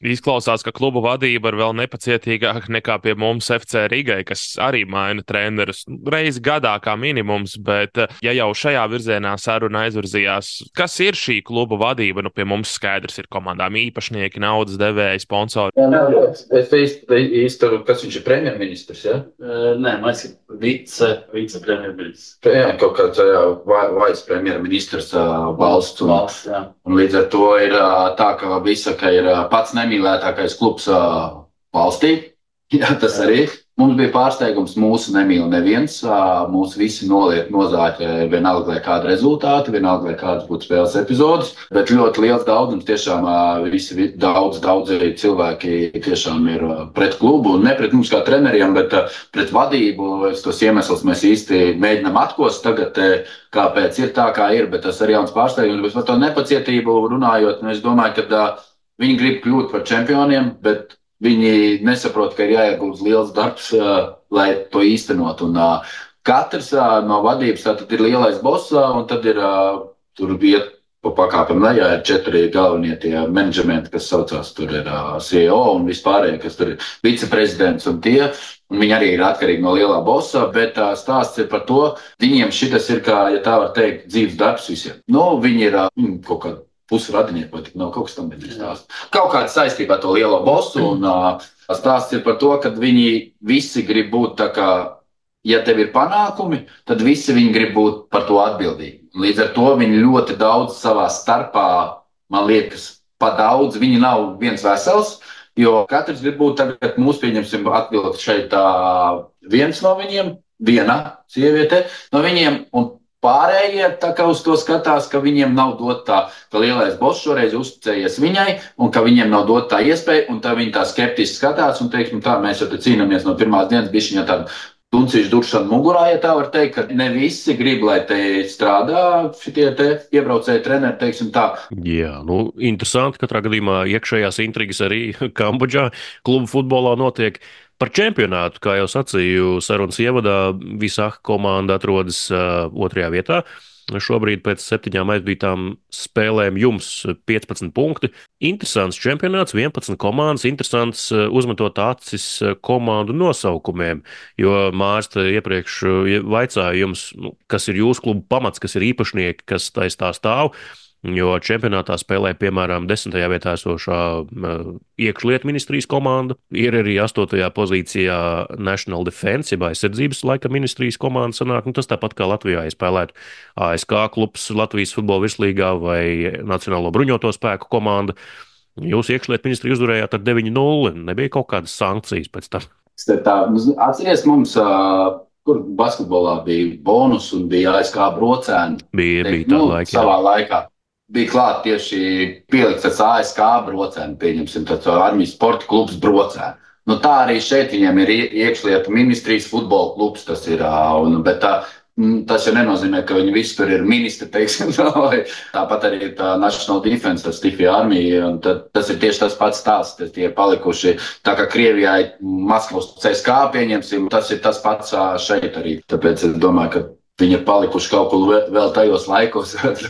Speaker 3: Izklausās, ka kluba vadība ir vēl nepacietīgāka nekā pie mums F C Rigai, kas arī maina trenerus reizi gadā kā minimums, bet ja jau šajā virzienā saruna aizvirzījās, kas ir šī kluba vadība? Nu, pie mums skaidrs ir komandām īpašnieki, naudas devēji, sponsori.
Speaker 13: Jā, nē, es īsti, īsti, kas viņš ir premjerministrs, ja?
Speaker 14: Nē, mēs ir vice, vice premjerministrs.
Speaker 13: Jā, kaut kāds vice premjerministrs valsts. Un,
Speaker 14: valsts, jā.
Speaker 13: Un līdz ar to ir tā, ka visa, ka ir pats nemīlētākais klubs uh, valstī. Jā, tas arī. Mums bija pārsteigums, mūsu nemīl neviens. Uh, mūsu visi noliek nozāķē vienalga, lai kāda rezultāti, vienalga, lai kādas būtu spēles epizodes. Bet ļoti liels daudzums tiešām uh, visi daudz, daudz arī cilvēki tiešām ir uh, pret klubu. Un ne pret mums kā treneriem, bet uh, pret vadību. Es tos iemeslus mēs īsti mēģinām atkost tagad, uh, kāpēc ir tā, kā ir. Bet tas ir jauns pārsteigums. Bet par to nepacietību runājot, es domāju, ka uh, viņi grib kļūt par čempioniem, bet viņi nesaprot, ka ir jāiegūst liels darbs, uh, lai to īstenot. Un uh, katrs uh, no vadības tātad ir lielais boss, uh, un tad ir uh, tur iet pa pakāpam lejā, ir četri galvenie tie menedžmenti, kas saucās, tur ir uh, C E O un vispārējie, kas tur ir viceprezidents un tie. Un viņi arī ir atkarīgi no lielā bossa, bet uh, stāsts ir par to, viņiem šitas ir, kā, ja tā var teikt, dzīves darbs visiem. Nu, viņi ir uh, kaut kādi pusi radinieki, vai tik nav kaut kas tam ir stāsts. Kaut kāda saistībā ar to lielo bosu, un uh, stāsts ir par to, ka viņi visi grib būt tā kā, ja tev ir panākumi, tad visi viņi grib būt par to atbildīgi. Līdz ar to viņi ļoti daudz savā starpā, man liekas, pa daudz, viņi nav viens vesels, jo katrs grib būt tagad, mūs pieņemsim atbildi šeit uh, viens no viņiem, viena sieviete no viņiem, un pārējie tā kā uz to skatās, ka viņiem nav dot tā, ka lielais boss šoreiz uzticējies viņai, un ka viņiem nav dot tā iespēja, un tā viņi tā skeptiski skatās, un teiksim tā, mēs jau te cīnamies no pirmās dienas, bišķiņa tāda tuncīšu duršana mugurā, ja tā var teikt, ka ne visi grib, lai te strādā šitie te iebraucēji treneri, teiksim tā.
Speaker 2: Jā, nu, interesanti, katrā gadījumā iekšējās intrigas arī Kambodžā klubu futbolā notiek. Par čempionātu, kā jau sacīju, sarunas ievadā, Visaka komanda atrodas uh, otrajā vietā. Šobrīd pēc septiņām aizbītām spēlēm jums piecpadsmit punkti. Interesants čempionāts, vienpadsmit komandas, interesants uh, uzmetot acis komandu nosaukumiem, jo Mārsta iepriekš vaicāja jums, nu, kas ir jūsu klubu pamats, kas ir īpašnieki, kas tais tā stāv. Jo čempionātā spēlē, piemēram, desmitajā vietā esošā uh, iekšlietu ministrijas komanda, ir arī astotajā pozīcijā National Defense, jeb aizsardzības laika ministrijas komanda sanāk, nu tas tāpat kā Latvijā, ja spēlētu A S K klubs Latvijas futbola virslīgā vai Nacionālo bruņoto spēku komanda. Jūs iekšlietu ministriju uzvarējāt ar deviņi nulle, nebija kaut kādas sankcijas pēc tam?
Speaker 13: Tā, atceries mums... Uh... kur basketbolā bija bonus un bija A S K brocēni.
Speaker 2: Bija, bija tā
Speaker 13: nu,
Speaker 2: laika.
Speaker 13: Savā laikā bija klāt tieši pielikts tas A S K brocēni, pieņemsim, tāds armijas sporta klubs brocēni. Nu, tā arī šeit viņiem ir iekšlietu ministrijas futbola klubs, tas ir, un, bet tā, tas jau nenozīmē, ka viņi visi tur ir ministri, teiksim, vai tāpat arī tā National Defense, tas Stifi armija, un tad, tas ir tieši tas pats stāsts, tas tie ir palikuši, tā kā Krievijā Maskavas C S K pieņemsim, tas ir tas pats šeit arī, tāpēc es domāju, ka viņi ir palikuši kaut kur vēl tajos laikos,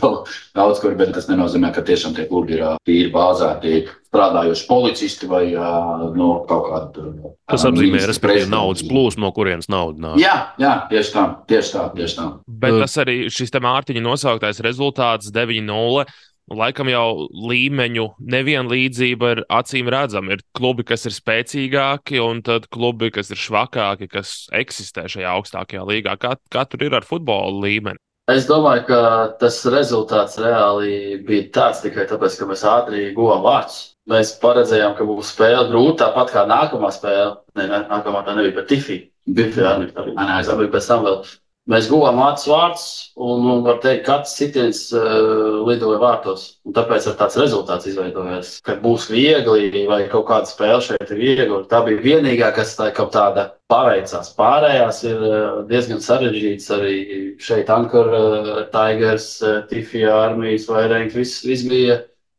Speaker 13: daudz kur, bet tas nenozīmē, ka tiešām tie klubi ir tīri bāzēti, strādājoši policisti vai no kaut kāda.
Speaker 2: Tas apzīmē, respektīvi, naudas plūsmu, no kurienes nauda nāk.
Speaker 13: Jā, jā, tieši tā, tieši tā, tieši tā.
Speaker 3: Bet tas arī šis te Mārtiņa nosauktais rezultāts deviņi nulle. Laikam jau līmeņu nevienlīdzība ir acīm redzama. Ir klubi, kas ir spēcīgāki, un tad klubi, kas ir švakāki, kas eksistē šajā augstākajā līgā. Kā, kā tur ir ar futbola līmeni?
Speaker 14: Es domāju, ka tas rezultāts reāli bija tāds tikai tāpēc, ka mēs ātri guvām vārdus. Mēs paredzējām, ka būs spēle grūta, tāpat kā nākamā spēle. Ne, ne, nākamā tā nebija par Tifi. Tifi, jā, tā bija. Tā bija pēc tam vēl. Mēs guvām ātrs vārds, un, un var teikt, katrs sitiens uh, lidoja vārtos. Un tāpēc ar tāds rezultāts izveidojās, ka būs viegli vai kaut kāda spēle šeit ir viegli. Tā bija vienīgā, kas tā, kaut tāda paveicās. Pārējās ir uh, diezgan sarežģīts arī šeit Ankara, uh, Tigers, uh, Tifi armijas vairāk, viss, viss bija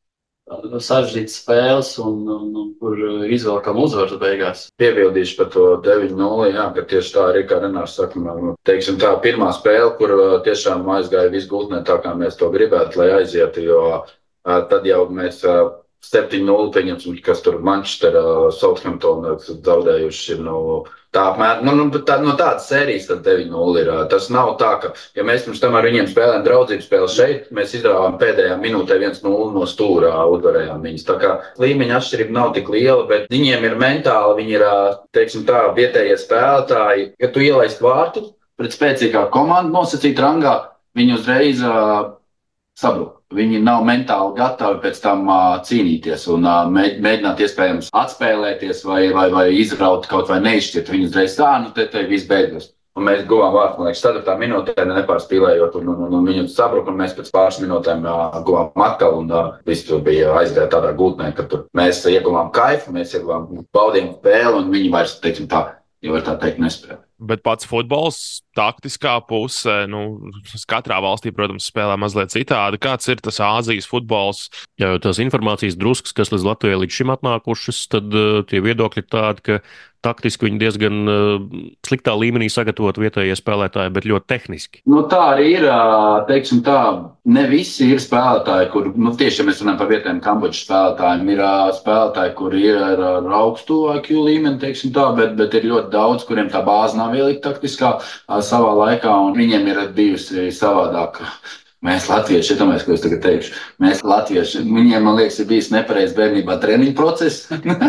Speaker 14: sarežģītas spēles, un, un, un kur izvelkam uzvaras beigās.
Speaker 13: Piebildīšu par to deviņi nulle, jā, ka tieši tā arī, kā Renārs saka, teiksim tā pirmā spēle, kur tiešām aizgāja viss gultnē tā, kā mēs to gribētu, lai aizietu, jo tad jau mēs septiņi nulle, pieņemsim, kas tur Manchester, Southampton zaudējuši ir no tā apmēram, nu, nu, tā, no tādas sērijas tad deviņi nulle ir. Tas nav tā, ka, ja mēs pirms tam ar viņiem spēlējam draudzību spēli šeit, mēs izrāvām pēdējā minūtē viens nulle no stūrā, uzvarējām viņus. Tā kā līmeņa atšķirība nav tik liela, bet viņiem ir mentāli, viņi ir, teiksim tā, vietējie spēlētāji. Ja tu ielaist vārtu pret spēcīgāku komandu nosacīt rangā, viņi uzreiz uh, sabruk. Viņi nav mentāli gatavi pēc tam uh, cīnīties un uh, mēģināt iespējams atspēlēties vai, vai, vai izraut kaut vai neizšķirt. Viņi uzreiz tā, nu te, te viss beidzas. Un mēs guvām vārtu, man liekas, ceturtā minūtē nepārspīlējot, un, un, un viņu sabruka, un mēs pēc pāris minūtēm uh, guvām atkal, un uh, viss tur bija aizgāja tādā gultnē, ka tur mēs ieguvām kaifu, mēs ieguvām baudījumu spēli, un viņi vairs, teiksim tā, jau var tā teikt, nespēlē.
Speaker 3: Bet pats futbols, taktiskā puse, nu, katrā valstī, protams, spēlē mazliet citādi. Kāds ir tas Āzijas futbols?
Speaker 2: Ja jau tās informācijas druskas, kas līdz Latvijai līdz šim atnākušas, tad uh, tie viedokļi ir tādi, ka taktiski viņi diezgan uh, sliktā līmenī sagatavot vietējie spēlētāji, bet ļoti tehniski.
Speaker 13: Nu, tā arī ir, teiksim tā, ne visi ir spēlētāji, kur, nu, tieši, ja mēs runājam par vietējiem Kambodžas spēlētājiem, ir spēlētāji, kuri ir ar augstu I Q līmeni, teiksim tā, bet, bet ir ļoti daudz, kuriem tā bāze nav ielikt taktiskā savā laikā, un viņiem ir bijusi savādāk. Mēs latvieši, iedomājies, ko es tagad teikšu, mēs latvieši, viņiem, man liekas, ir bijis nepareiz bērnībā treniņu process.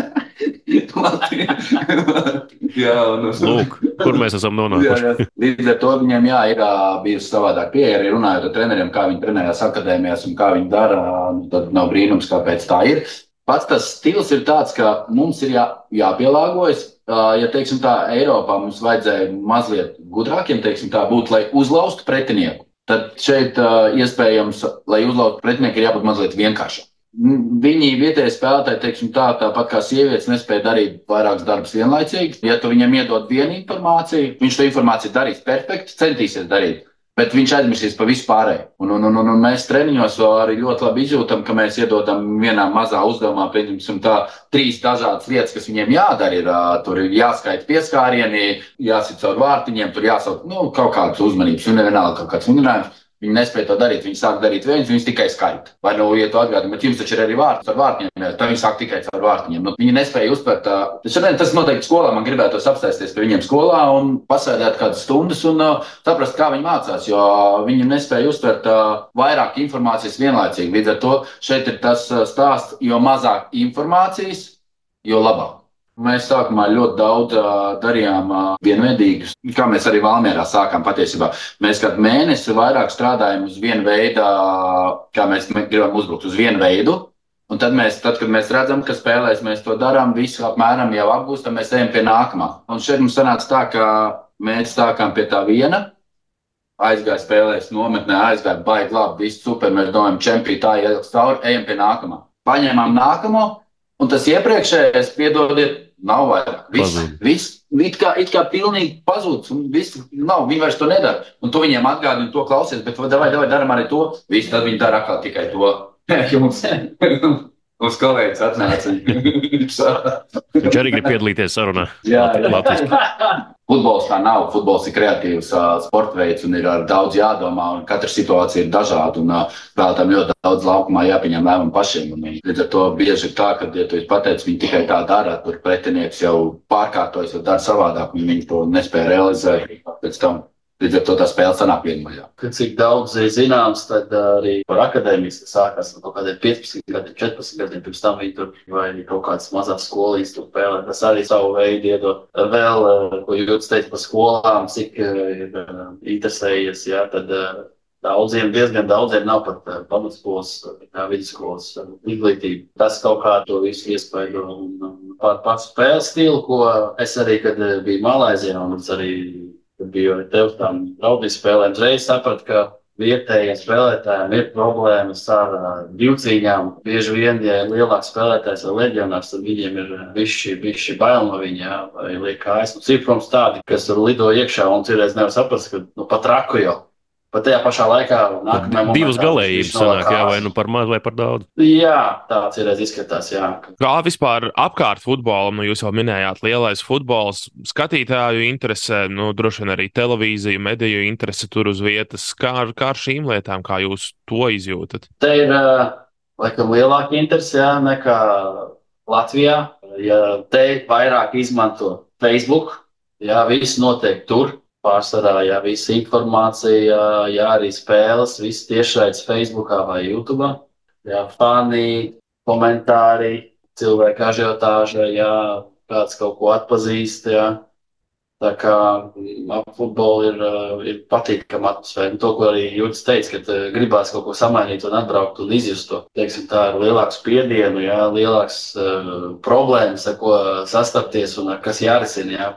Speaker 13: jā, un,
Speaker 2: Lūk, kur mēs esam nonākuši.
Speaker 13: jā, jā. Līdz ar to viņiem, jā, ir bijusi savādāk pieeja, arī runājot ar treneriem, kā viņi trenējās akadēmijās un kā viņi dara, tad nav brīnums, kāpēc tā ir. Pats tas stils ir tāds, ka mums ir jā, jāpielāgojas. Ja, teiksim tā, Eiropā mums vajadzēja mazliet gudrākiem, teiksim tā, būt, lai uzlaustu pretinieku. Tad šeit uh, iespējams, lai uzlaustu pretinieku, ir jābūt mazliet vienkāršāk. Viņi vietējie spēlētāji, teiksim tā, tāpat kā sievietes, nespēja darīt vairākus darbus vienlaicīgi. Ja tu viņam iedod vienu informāciju, viņš to informāciju darīs perfekti, centīsies darīt. Bet viņš aizmirsīs pa visu pārēju. Un, un, un, un mēs treniņos arī ļoti labi izjūtam, ka mēs iedodam vienā mazā uzdevumā, pieņemsim tā, trīs dažādas lietas, kas viņiem jādara. Ir, tur ir jāskaita pieskārieni, jāsit caur vārtiņiem, tur jāsauc, nu, kaut kādas uzmanības, un nevienalga kaut kāds vingrājums. Viņi nespēja to darīt, viņi sāk darīt viens, viņus tikai skaita. Vai nu, ja tu atgādini, bet jums taču ir arī vārds ar vārtiņiem, tad viņi sāk tikai caur vārtiņiem. Nu, viņi nespēja uztvert. Šodien tas noteikti skolā, man gribētos apsēsties pie viņiem skolā un pasēdēt kādas stundas un uh, saprast, kā viņi mācās, jo viņi nespēja uztvert uh, vairāk informācijas vienlaicīgi. Līdz ar to šeit ir tas uh, stāsts, jo mazāk informācijas, jo labāk. Mēs sākumā ļoti daudz uh, darījām uh, vienveidīgus, kā mēs arī Valmierā sākām patiesībā. Mēs kādu mēnesi vairāk strādājam uz vienu veidu, uh, kā mēs gribam uzbrukt uz vienu veidu. Un tad, mēs, tad, kad mēs redzam, ka spēlēs mēs to darām, visu apmēram jau apgūstam, mēs ejam pie nākamā. Un šeit mums sanāca tā, ka mēs sākām pie tā viena, aizgāja spēlēs nometnē, aizgāja baigi labi, viss super, mēs domājam, čempī, tā ieliks cauri, ejam pie nākamā. Paņēmām nākamo, un tas iepriekšējais, piedodiet, nav vairāk. Viss, viss it kā, it kā pilnīgi pazūds, un viss nav, viņi vairs to nedara. Un tu viņiem atgādini to klausies, bet davai, davai, daram arī to. Viss, tad viņi dara atkal tikai to. Jums, mums kolēģis atnāca.
Speaker 2: Viņš arī grib piedalīties sarunā.
Speaker 13: Jā, jā. Futbols tā nav. Futbols ir kreatīvs uh, sporta veids un ir uh, daudz jādomā, un katra situācija ir dažāda, un uh, spēlētājiem ļoti daudz laukumā jāpieņem lēmumu pašiem. Un, līdz ar to bieži ir tā, ka, ja tu pateici, viņi tikai tā dara, tur pretinieks jau pārkārtojas, jau dara savādāk, un viņi to nespēja realizēt pēc tam. Līdz ar to tā spēle sanāk vienmaļā.
Speaker 14: Cik daudz ir zināms, tad arī par akadēmijas, kas sākās no kaut kādiem piecpadsmit gadiem, četrpadsmit gadiem, pirms tam viņi tur vai kaut kādas mazās skolīs tur spēlē. Tas arī savu veidu iedod. Vēl, ko Jūtas teica par skolām, cik ir interesējies, jā, tad daudziem, diezgan daudziem nav pat pamatskolas, vidusskolas izglītība. Tas kaut kā to visu iespaido un par pats spēles stilu, ko es arī, kad biju Malaizijā un arī kad biju ar tev tām draudīs spēlēm, reiz sapratu, ka vietējiem spēlētājiem ir problēmas ar divcīņām. Bieži vien, ja ir lielāks spēlētājs vai leģionārs, tad viņiem ir bišķi, bišķi bail no viņa, vai liek kājas. Mums ir, protams, tādi, kas tur lido iekšā un citreiz nevar saprast, ka nu, pat raku jau. Pat tajā pašā laikā nākamajā momentā...
Speaker 2: Divas galējības sanāk, jā, vai nu par maz vai par daudz.
Speaker 14: Jā, tāds ir izskatās, jā.
Speaker 3: Kā vispār apkārt futbolam, nu jūs jau minējāt lielais futbols, skatītāju interese, nu droši vien arī televīziju, mediju interese tur uz vietas. Kā ar, kā ar šīm lietām, kā jūs to izjūtat?
Speaker 14: Te ir uh, laikam lielāka interese jā, nekā Latvijā. Ja te vairāk izmanto Facebook, jā, viss notiek tur. Pārsvarā, jā, visa informācija, jā, arī spēles, viss tiešraides Facebookā vai YouTubā. Jā, fani, komentāri, cilvēku ažiotāža, jā, kāds kaut ko atpazīst, jā. Tā kā ap futbolu ir, ir patīkama atmosfēra. To, ko arī Jūtis teica, ka gribās kaut ko samainīt un atbraukt un izjust to. Teiksim, tā ir lielāks spiedienu, jā, lielāks uh, problēmas, ar ko sastapties un ar kas jārisina, jā.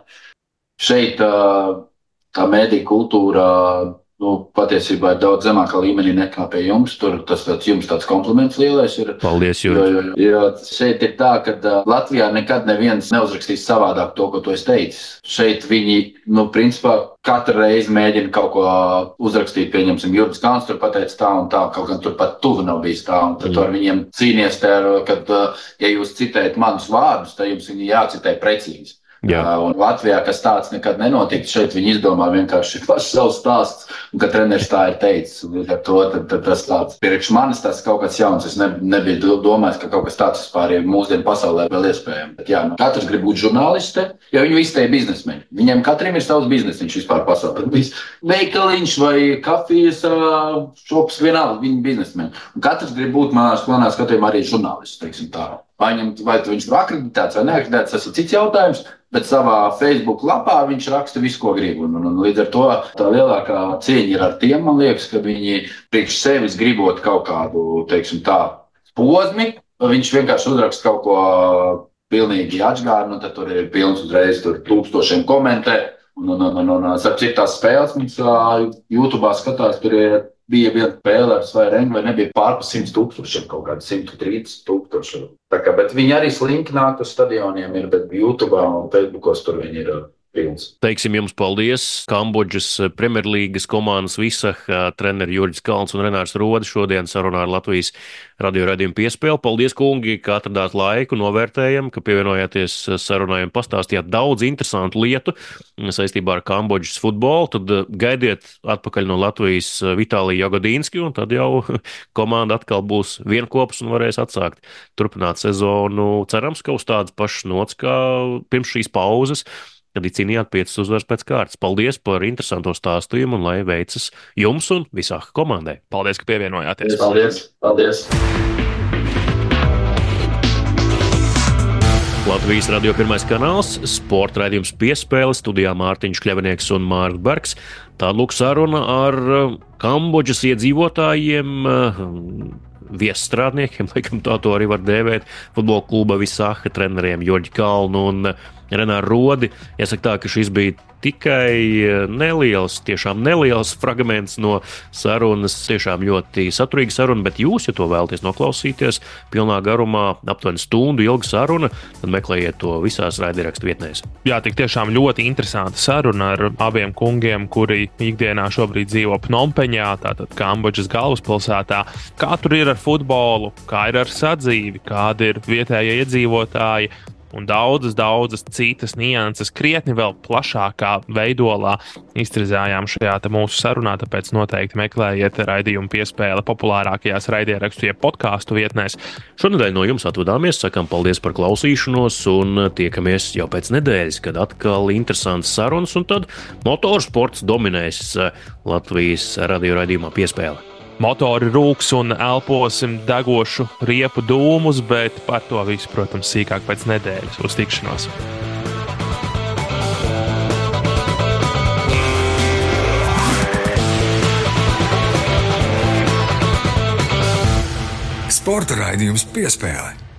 Speaker 14: Šeit uh, tā mēdī kultūra, nu, patiesībā ir daudz zemākā līmenī nekā pie jums. Tur tas tāds, jums tāds kompliments lielais ir.
Speaker 2: Paldies, Jūri.
Speaker 14: Jo, jo, jo šeit ir tā, ka uh, Latvijā nekad neviens neuzrakstīs savādāk to, ko tu esi teicis. Šeit viņi, nu, principā, katru reizi mēģina kaut ko uzrakstīt, pieņemsim, Jurgis Kalns tur pateica tā un tā, kaut gan tur pat tuvu nav bijis tā, un tad mm. tu ar viņiem cīnies te, kad, uh, ja jūs citējat manus vārdus, tad jums viņi jācitē precīzi. Jā. Un Latvijā, kas tāds nekad nenotiek, šeit viņi izdomā vienkārši paši savus stāstus, un ka treneris tā ir teicis. Un ar to tad, tad tas tāds priekš manis tas kaut kas jauns. Es ne, nebiju domājis, ka kaut kas tāds vispār ir mūsdienu pasaulē vēl iespējams. Bet jā, nu, katrs grib būt žurnāliste, jo viņi visi te ir biznesmeņi. Viņiem katram ir savs biznesiņš vispār pasaulē. Veikaliņš vai kafijas šops, vienalga, viņi biznesmeņi. Un katrs grib būt manās planā skatījumā arī žurnālists, teiksim tā. Vai, vai viņš ir akreditēts vai neakreditēts, tas ir cits jautājums, bet savā Facebook lapā viņš raksta visu, ko grib. Un, un, un līdz ar to tā lielākā cieņa ir ar tiem, man liekas, ka viņi priekš sevis gribot kaut kādu, teiksim tā, posmi, viņš vienkārši uzraksta kaut ko pilnīgi atžgārnu, un tad tur ir pilns uzreiz tur tūkstošiem komentē. Un, un, un, un, un starp citās spēles mums YouTube'ā skatās, tur ir bija viena spēle ar Svairengu, vai nebija pārpa simts tūkstošiem, kaut kādi simt trīsdesmit tūkstoši. Tā kā, bet viņi arī slinki nāk uz stadioniem, ir, bet YouTube'ā un Facebookos tur viņi ir pilns.
Speaker 2: Teiksim jums paldies. Kambodžas Premjerlīgas komandas Visah treneri Jurgis Kalns un Renārs Rode šodien sarunā ar Latvijas radio raidījumu Piespēli. Paldies, kungi, ka atradāt laiku, novērtējam, ka pievienojāties sarunai un pastāstījāt daudz interesantu lietu saistībā ar Kambodžas futbolu. Tad gaidiet atpakaļ no Latvijas Vitāliju Jagodīnski, un tad jau komanda atkal būs vienkopas un varēs atsākt turpināt sezonu. Cerams, ka uz tādas pašas nots kā pirms šīs pauzes, kad ir cīnījāt piecas uzvaras pēc kārtas. Paldies par interesanto stāstījumu un lai veicas jums un Visah komandai.
Speaker 3: Paldies, ka pievienojāties.
Speaker 14: Paldies, paldies.
Speaker 2: Latvijas radio pirmais kanāls, sporta raidījums Piespēle, studijā Mārtiņš Kļavinieks un Mārta Bergs. Tā lūk saruna ar Kambodžas iedzīvotājiem, viesstrādniekiem, laikam tā to arī var dēvēt, futbola kluba Visaha treneriem Jurgi Kalnu un Renāru Rodi. Jāsaka tā, ka šis bija tikai neliels, tiešām neliels fragments no sarunas, tiešām ļoti saturīga saruna, bet jūs, ja to vēlaties noklausīties pilnā garumā, aptuveni stundu ilga saruna, tad meklējiet to visās raidierakstu vietnēs.
Speaker 3: Jā, tik tiešām ļoti interesanta saruna ar abiem kungiem, kuri ikdienā šobrīd dzīvo Pnompeņā, tātad Kambodžas galvaspilsētā. Kā tur ir ar futbolu, kā ir ar sadzīvi, kādi ir vietējie iedzīvotāji, un daudzas, daudzas citas nianses krietni vēl plašākā veidolā iztrizājām šajā mūsu sarunā, tāpēc noteikti meklējiet raidījumu Piespēle populārākajās raidierakstu jeb podcastu vietnēs.
Speaker 2: Šonedēļ no jums atvadāmies, sakam paldies par klausīšanos un tiekamies jau pēc nedēļas, kad atkal interesants sarunas un tad motorsports dominēs Latvijas radio raidījumā Piespēle.
Speaker 3: Motori rūks un elposim degošu riepu dūmus, bet par to visu, protams, sīkāk pēc nedēļas. Uz tikšanos!
Speaker 1: Sporta raidījums Piespēle.